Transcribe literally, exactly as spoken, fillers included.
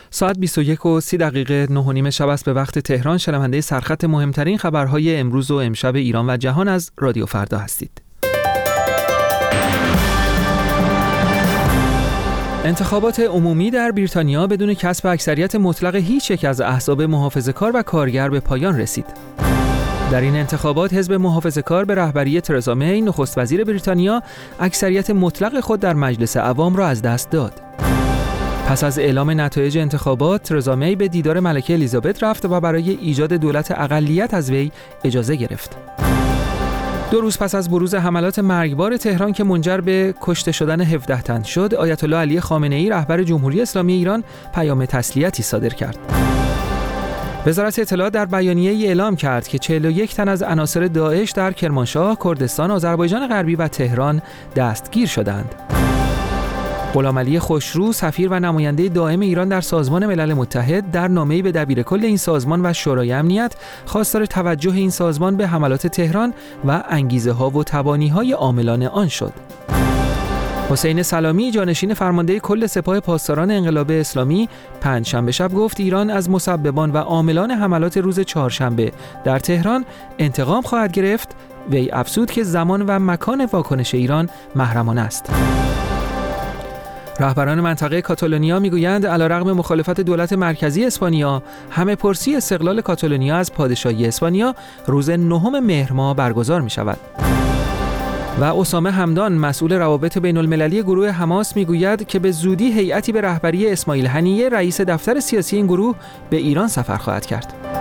ساعت بیست و یک و سی دقیقه نه و نیم شب است به وقت تهران. شنونده سرخط مهمترین خبرهای امروز و امشب ایران و جهان از رادیو فردا هستید. انتخابات عمومی در بریتانیا بدون کسب اکثریت مطلق هیچ یک از احزاب محافظه‌کار و کارگر به پایان رسید. در این انتخابات حزب محافظه‌کار به رهبری ترزا می، نخست وزیر بریتانیا، اکثریت مطلق خود در مجلس عوام را از دست داد. پس از اعلام نتایج انتخابات، ترزا می به دیدار ملکه الیزابت رفت و برای ایجاد دولت اقلیت از وی اجازه گرفت. دو روز پس از بروز حملات مرگبار تهران که منجر به کشته شدن هفده تن شد، آیت الله علی خامنه‌ای رهبر جمهوری اسلامی ایران پیام تسلیتی صادر کرد. وزارت اطلاعات در بیانیه‌ای اعلام کرد که چهل و یک تن از عناصر داعش در کرمانشاه، کردستان، آذربایجان غربی و تهران دستگیر شدند. غلامعلی خوشرو، سفیر و نماینده دائم ایران در سازمان ملل متحد، در نامه‌ای به دبیرکل این سازمان و شورای امنیت خواستار توجه این سازمان به حملات تهران و انگیزه‌ها و تبانی‌های عاملان آن شد. حسین سلامی، جانشین فرمانده کل سپاه پاسداران انقلاب اسلامی، پنجشنبه شب گفت ایران از مسببان و عاملان حملات روز چهارشنبه در تهران انتقام خواهد گرفت. وی افزود که زمان و مکان واکنش ایران محرمانه است. رهبران منطقه کاتالونیا میگویند علیرغم مخالفت دولت مرکزی اسپانیا، همه پرسی استقلال کاتالونیا از پادشاهی اسپانیا روز نهم مهر ماه برگزار می شود. و اسامه همدان، مسئول روابط بین المللی گروه حماس، میگوید که به زودی هیئتی به رهبری اسماعیل هنیه، رئیس دفتر سیاسی این گروه، به ایران سفر خواهد کرد.